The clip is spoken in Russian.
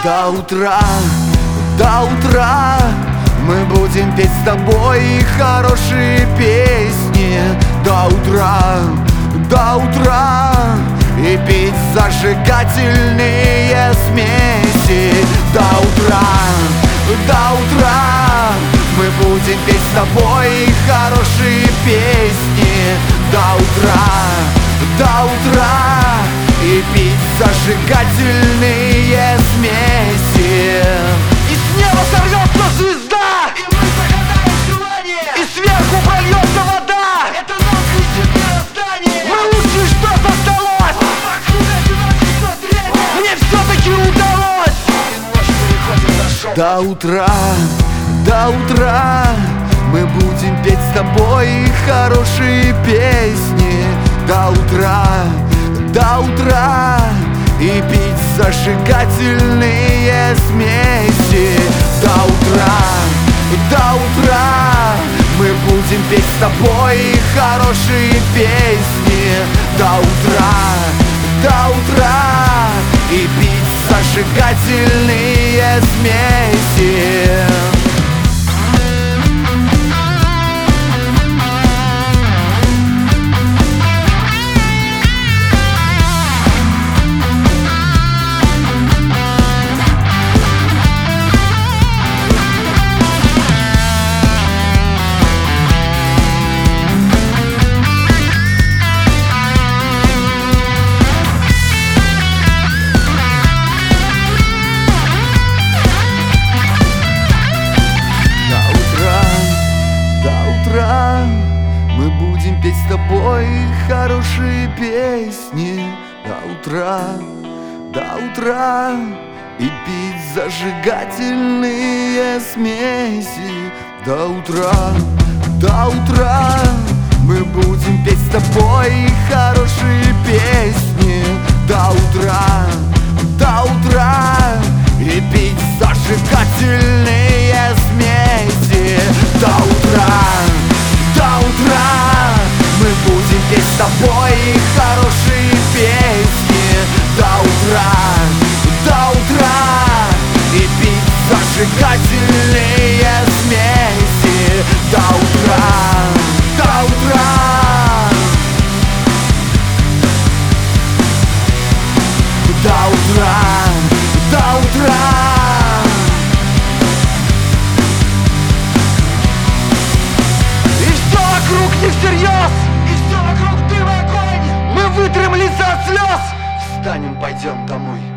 До утра, до утра мы будем петь с тобой хорошие песни. До утра, до утра и пить зажигательные смеси. До утра мы будем петь с тобой хорошие песни. До утра и пить зажигательные смеси. И с неба сорвется звезда, И мы загадаем желание, и сверху прольется вода. это нам кричит мироздание. Мы лучше, что осталось. Вокруг одиночество зрения, Мне все-таки удалось. и ночь переходит на шепот. До утра мы будем петь с тобой хорошие песни. До утра и пить зажигательные смеси. До утра мы будем петь с тобой хорошие песни. До утра и пить зажигательные смеси. Мы будем петь с тобой хорошие песни. До утра и пить зажигательные смеси. До утра мы будем петь с тобой хорошие песни. До утра и пить зажигательные смеси. До утра мы будем петь с тобой хорошие песни. До утра и пить зажигательные смеси. До утра не всерьез, И все вокруг дым и огонь. мы вытрем лица от слез. Встанем, пойдем домой.